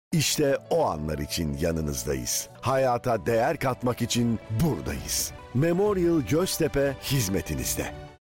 İşte o anlar için yanınızdayız. Hayata değer katmak için buradayız. Memorial Göztepe hizmetinizde.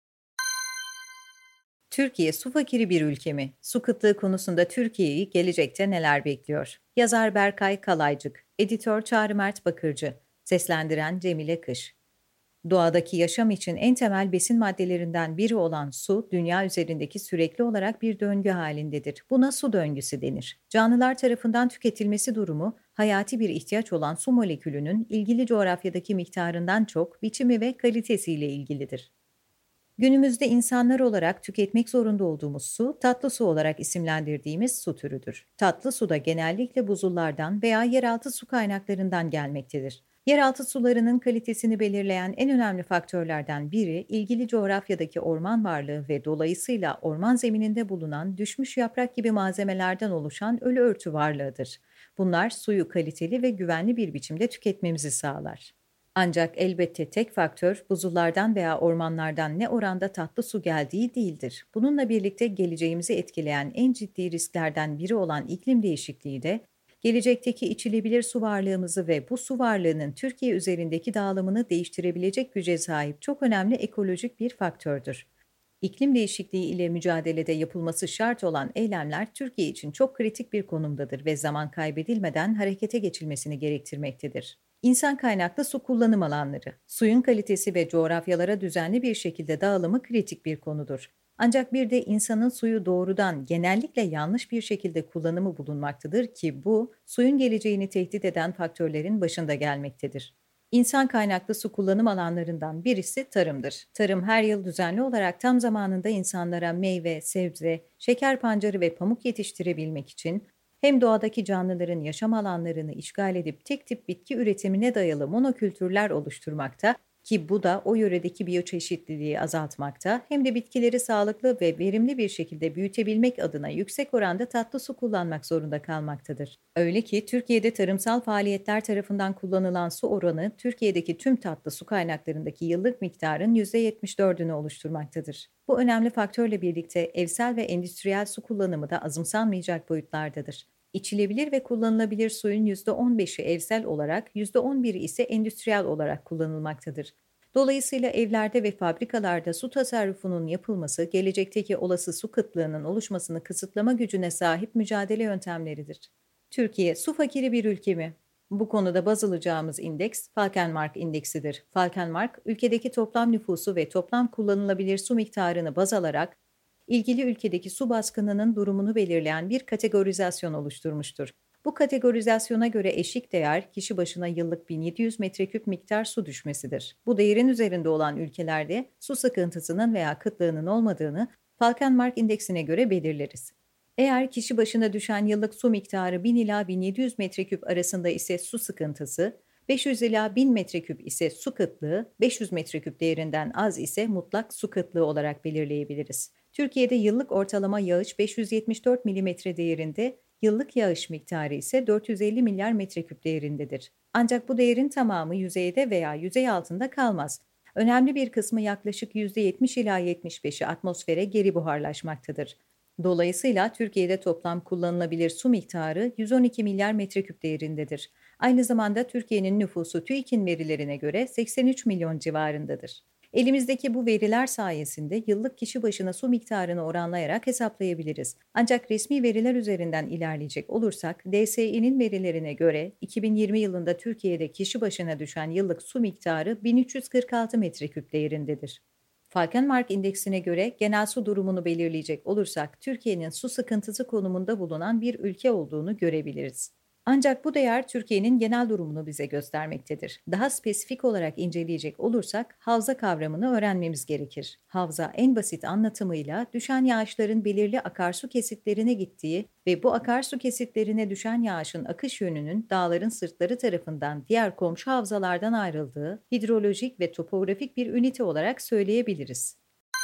Türkiye su fakiri bir ülke mi? Su kıtlığı konusunda Türkiye'yi gelecekte neler bekliyor? Yazar Berkay Kalaycık, editör Çağrı Mert Bakırcı, seslendiren Cemile Kış. Doğadaki yaşam için en temel besin maddelerinden biri olan su, dünya üzerindeki sürekli olarak bir döngü halindedir. Buna su döngüsü denir. Canlılar tarafından tüketilmesi durumu, hayati bir ihtiyaç olan su molekülünün ilgili coğrafyadaki miktarından çok biçimi ve kalitesiyle ilgilidir. Günümüzde insanlar olarak tüketmek zorunda olduğumuz su, tatlı su olarak isimlendirdiğimiz su türüdür. Tatlı su da genellikle buzullardan veya yeraltı su kaynaklarından gelmektedir. Yeraltı sularının kalitesini belirleyen en önemli faktörlerden biri, ilgili coğrafyadaki orman varlığı ve dolayısıyla orman zemininde bulunan düşmüş yaprak gibi malzemelerden oluşan ölü örtü varlığıdır. Bunlar suyu kaliteli ve güvenli bir biçimde tüketmemizi sağlar. Ancak elbette tek faktör buzullardan veya ormanlardan ne oranda tatlı su geldiği değildir. Bununla birlikte geleceğimizi etkileyen en ciddi risklerden biri olan iklim değişikliği de gelecekteki içilebilir su varlığımızı ve bu su varlığının Türkiye üzerindeki dağılımını değiştirebilecek güce sahip çok önemli ekolojik bir faktördür. İklim değişikliği ile mücadelede yapılması şart olan eylemler Türkiye için çok kritik bir konumdadır ve zaman kaybedilmeden harekete geçilmesini gerektirmektedir. İnsan kaynaklı su kullanım alanları, suyun kalitesi ve coğrafyalara düzenli bir şekilde dağılımı kritik bir konudur. Ancak bir de insanın suyu doğrudan, genellikle yanlış bir şekilde kullanımı bulunmaktadır ki bu, suyun geleceğini tehdit eden faktörlerin başında gelmektedir. İnsan kaynaklı su kullanım alanlarından birisi tarımdır. Tarım her yıl düzenli olarak tam zamanında insanlara meyve, sebze, şeker pancarı ve pamuk yetiştirebilmek için hem doğadaki canlıların yaşam alanlarını işgal edip tek tip bitki üretimine dayalı monokültürler oluşturmakta ki bu da o yöredeki biyoçeşitliliği azaltmakta, hem de bitkileri sağlıklı ve verimli bir şekilde büyütebilmek adına yüksek oranda tatlı su kullanmak zorunda kalmaktadır. Öyle ki Türkiye'de tarımsal faaliyetler tarafından kullanılan su oranı Türkiye'deki tüm tatlı su kaynaklarındaki yıllık miktarın %74'ünü oluşturmaktadır. Bu önemli faktörle birlikte evsel ve endüstriyel su kullanımı da azımsanmayacak boyutlardadır. İçilebilir ve kullanılabilir suyun %15'i evsel olarak, %11'i ise endüstriyel olarak kullanılmaktadır. Dolayısıyla evlerde ve fabrikalarda su tasarrufunun yapılması, gelecekteki olası su kıtlığının oluşmasını kısıtlama gücüne sahip mücadele yöntemleridir. Türkiye, su fakiri bir ülke mi? Bu konuda baz alacağımız indeks, Falkenmark indeksidir. Falkenmark, ülkedeki toplam nüfusu ve toplam kullanılabilir su miktarını baz alarak, ilgili ülkedeki su baskınının durumunu belirleyen bir kategorizasyon oluşturmuştur. Bu kategorizasyona göre eşik değer kişi başına yıllık 1700 metreküp miktar su düşmesidir. Bu değerin üzerinde olan ülkelerde su sıkıntısının veya kıtlığının olmadığını Falkenmark indeksine göre belirleriz. Eğer kişi başına düşen yıllık su miktarı 1000 ila 1700 metreküp arasında ise su sıkıntısı, 500 ila 1000 metreküp ise su kıtlığı, 500 metreküp değerinden az ise mutlak su kıtlığı olarak belirleyebiliriz. Türkiye'de yıllık ortalama yağış 574 milimetre değerinde, yıllık yağış miktarı ise 450 milyar metreküp değerindedir. Ancak bu değerin tamamı yüzeyde veya yüzey altında kalmaz. Önemli bir kısmı yaklaşık %70 ila 75'i atmosfere geri buharlaşmaktadır. Dolayısıyla Türkiye'de toplam kullanılabilir su miktarı 112 milyar metreküp değerindedir. Aynı zamanda Türkiye'nin nüfusu TÜİK'in verilerine göre 83 milyon civarındadır. Elimizdeki bu veriler sayesinde yıllık kişi başına su miktarını oranlayarak hesaplayabiliriz. Ancak resmi veriler üzerinden ilerleyecek olursak, DSİ'nin verilerine göre 2020 yılında Türkiye'de kişi başına düşen yıllık su miktarı 1346 metreküp değerindedir. Falkenmark indeksine göre genel su durumunu belirleyecek olursak Türkiye'nin su sıkıntısı konumunda bulunan bir ülke olduğunu görebiliriz. Ancak bu değer Türkiye'nin genel durumunu bize göstermektedir. Daha spesifik olarak inceleyecek olursak havza kavramını öğrenmemiz gerekir. Havza en basit anlatımıyla düşen yağışların belirli akarsu kesitlerine gittiği ve bu akarsu kesitlerine düşen yağışın akış yönünün dağların sırtları tarafından diğer komşu havzalardan ayrıldığı hidrolojik ve topografik bir ünite olarak söyleyebiliriz.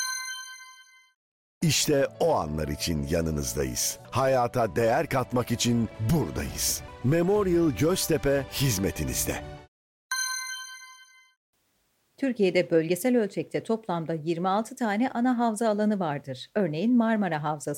İşte o anlar için yanınızdayız. Hayata değer katmak için buradayız. Memorial Göztepe hizmetinizde. Türkiye'de bölgesel ölçekte toplamda 26 tane ana havza alanı vardır. Örneğin Marmara Havzası.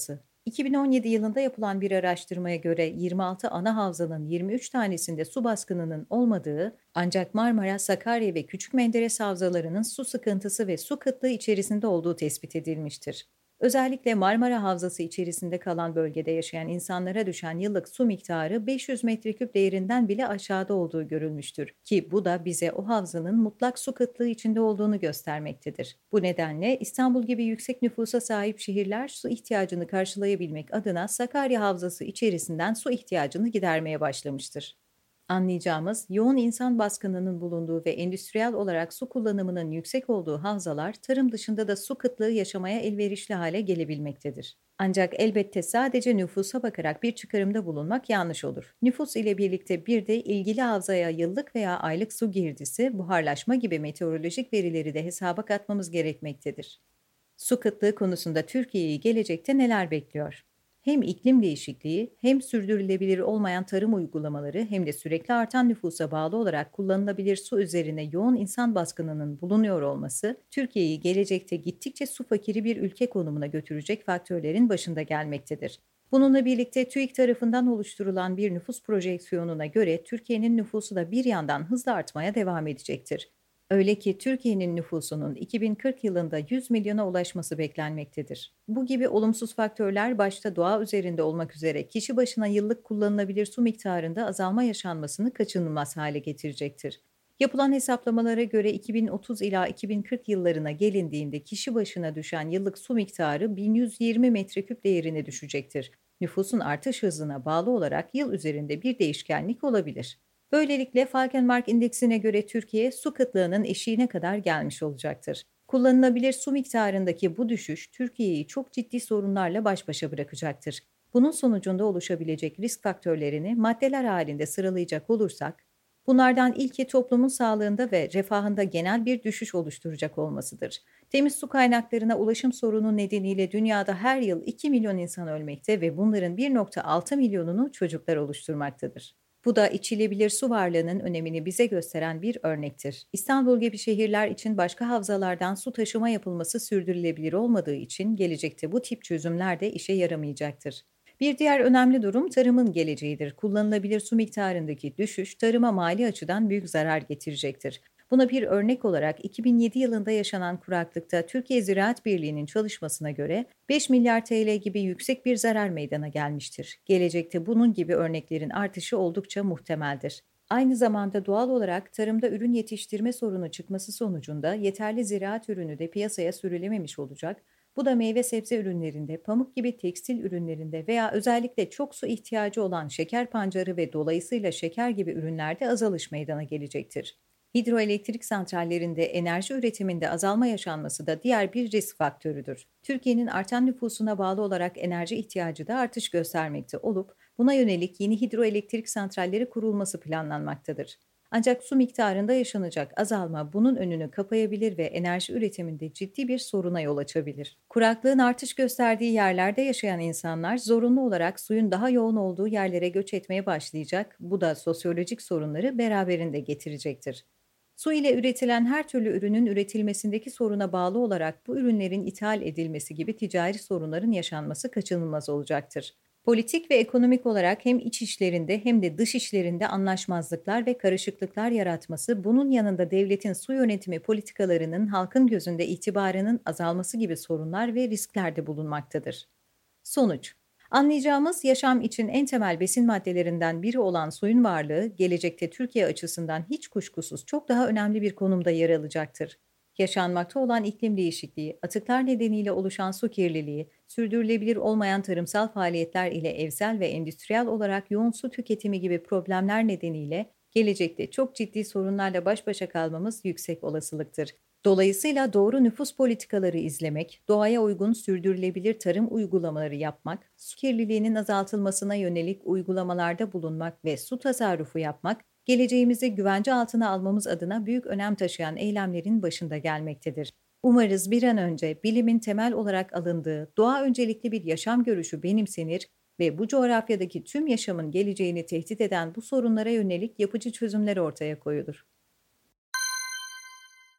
2017 yılında yapılan bir araştırmaya göre 26 ana havzanın 23 tanesinde su baskınının olmadığı, ancak Marmara, Sakarya ve Küçük Menderes havzalarının su sıkıntısı ve su kıtlığı içerisinde olduğu tespit edilmiştir. Özellikle Marmara Havzası içerisinde kalan bölgede yaşayan insanlara düşen yıllık su miktarı 500 metreküp değerinden bile aşağıda olduğu görülmüştür ki bu da bize o havzanın mutlak su kıtlığı içinde olduğunu göstermektedir. Bu nedenle İstanbul gibi yüksek nüfusa sahip şehirler su ihtiyacını karşılayabilmek adına Sakarya Havzası içerisinden su ihtiyacını gidermeye başlamıştır. Anlayacağımız, yoğun insan baskınının bulunduğu ve endüstriyel olarak su kullanımının yüksek olduğu havzalar, tarım dışında da su kıtlığı yaşamaya elverişli hale gelebilmektedir. Ancak elbette sadece nüfusa bakarak bir çıkarımda bulunmak yanlış olur. Nüfus ile birlikte bir de ilgili havzaya yıllık veya aylık su girdisi, buharlaşma gibi meteorolojik verileri de hesaba katmamız gerekmektedir. Su kıtlığı konusunda Türkiye'yi gelecekte neler bekliyor? Hem iklim değişikliği, hem sürdürülebilir olmayan tarım uygulamaları, hem de sürekli artan nüfusa bağlı olarak kullanılabilir su üzerine yoğun insan baskınının bulunuyor olması, Türkiye'yi gelecekte gittikçe su fakiri bir ülke konumuna götürecek faktörlerin başında gelmektedir. Bununla birlikte TÜİK tarafından oluşturulan bir nüfus projeksiyonuna göre Türkiye'nin nüfusu da bir yandan hızla artmaya devam edecektir. Öyle ki Türkiye'nin nüfusunun 2040 yılında 100 milyona ulaşması beklenmektedir. Bu gibi olumsuz faktörler başta doğa üzerinde olmak üzere kişi başına yıllık kullanılabilir su miktarında azalma yaşanmasını kaçınılmaz hale getirecektir. Yapılan hesaplamalara göre 2030 ila 2040 yıllarına gelindiğinde kişi başına düşen yıllık su miktarı 1120 metreküp değerine düşecektir. Nüfusun artış hızına bağlı olarak yıl üzerinde bir değişkenlik olabilir. Böylelikle Falkenmark indeksine göre Türkiye su kıtlığının eşiğine kadar gelmiş olacaktır. Kullanılabilir su miktarındaki bu düşüş Türkiye'yi çok ciddi sorunlarla baş başa bırakacaktır. Bunun sonucunda oluşabilecek risk faktörlerini maddeler halinde sıralayacak olursak, bunlardan ilki toplumun sağlığında ve refahında genel bir düşüş oluşturacak olmasıdır. Temiz su kaynaklarına ulaşım sorunu nedeniyle dünyada her yıl 2 milyon insan ölmekte ve bunların 1,6 milyonunu çocuklar oluşturmaktadır. Bu da içilebilir su varlığının önemini bize gösteren bir örnektir. İstanbul gibi şehirler için başka havzalardan su taşıma yapılması sürdürülebilir olmadığı için gelecekte bu tip çözümler de işe yaramayacaktır. Bir diğer önemli durum tarımın geleceğidir. Kullanılabilir su miktarındaki düşüş tarıma mali açıdan büyük zarar getirecektir. Buna bir örnek olarak 2007 yılında yaşanan kuraklıkta Türkiye Ziraat Birliği'nin çalışmasına göre 5 milyar TL gibi yüksek bir zarar meydana gelmiştir. Gelecekte bunun gibi örneklerin artışı oldukça muhtemeldir. Aynı zamanda doğal olarak tarımda ürün yetiştirme sorunu çıkması sonucunda yeterli ziraat ürünü de piyasaya sürülememiş olacak. Bu da meyve sebze ürünlerinde, pamuk gibi tekstil ürünlerinde veya özellikle çok su ihtiyacı olan şeker pancarı ve dolayısıyla şeker gibi ürünlerde azalış meydana gelecektir. Hidroelektrik santrallerinde enerji üretiminde azalma yaşanması da diğer bir risk faktörüdür. Türkiye'nin artan nüfusuna bağlı olarak enerji ihtiyacı da artış göstermekte olup, buna yönelik yeni hidroelektrik santralleri kurulması planlanmaktadır. Ancak su miktarında yaşanacak azalma bunun önünü kapayabilir ve enerji üretiminde ciddi bir soruna yol açabilir. Kuraklığın artış gösterdiği yerlerde yaşayan insanlar zorunlu olarak suyun daha yoğun olduğu yerlere göç etmeye başlayacak. Bu da sosyolojik sorunları beraberinde getirecektir. Su ile üretilen her türlü ürünün üretilmesindeki soruna bağlı olarak bu ürünlerin ithal edilmesi gibi ticari sorunların yaşanması kaçınılmaz olacaktır. Politik ve ekonomik olarak hem iç işlerinde hem de dış işlerinde anlaşmazlıklar ve karışıklıklar yaratması, bunun yanında devletin su yönetimi politikalarının halkın gözünde itibarının azalması gibi sorunlar ve riskler de bulunmaktadır. Sonuç: anlayacağımız, yaşam için en temel besin maddelerinden biri olan suyun varlığı, gelecekte Türkiye açısından hiç kuşkusuz çok daha önemli bir konumda yer alacaktır. Yaşanmakta olan iklim değişikliği, atıklar nedeniyle oluşan su kirliliği, sürdürülebilir olmayan tarımsal faaliyetler ile evsel ve endüstriyel olarak yoğun su tüketimi gibi problemler nedeniyle gelecekte çok ciddi sorunlarla baş başa kalmamız yüksek olasılıktır. Dolayısıyla doğru nüfus politikaları izlemek, doğaya uygun sürdürülebilir tarım uygulamaları yapmak, su kirliliğinin azaltılmasına yönelik uygulamalarda bulunmak ve su tasarrufu yapmak, geleceğimizi güvence altına almamız adına büyük önem taşıyan eylemlerin başında gelmektedir. Umarız bir an önce bilimin temel olarak alındığı doğa öncelikli bir yaşam görüşü benimsenir ve bu coğrafyadaki tüm yaşamın geleceğini tehdit eden bu sorunlara yönelik yapıcı çözümler ortaya koyulur.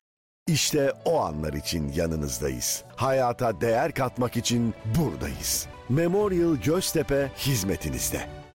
İşte o anlar için yanınızdayız. Hayata değer katmak için buradayız. Memorial Göztepe hizmetinizde.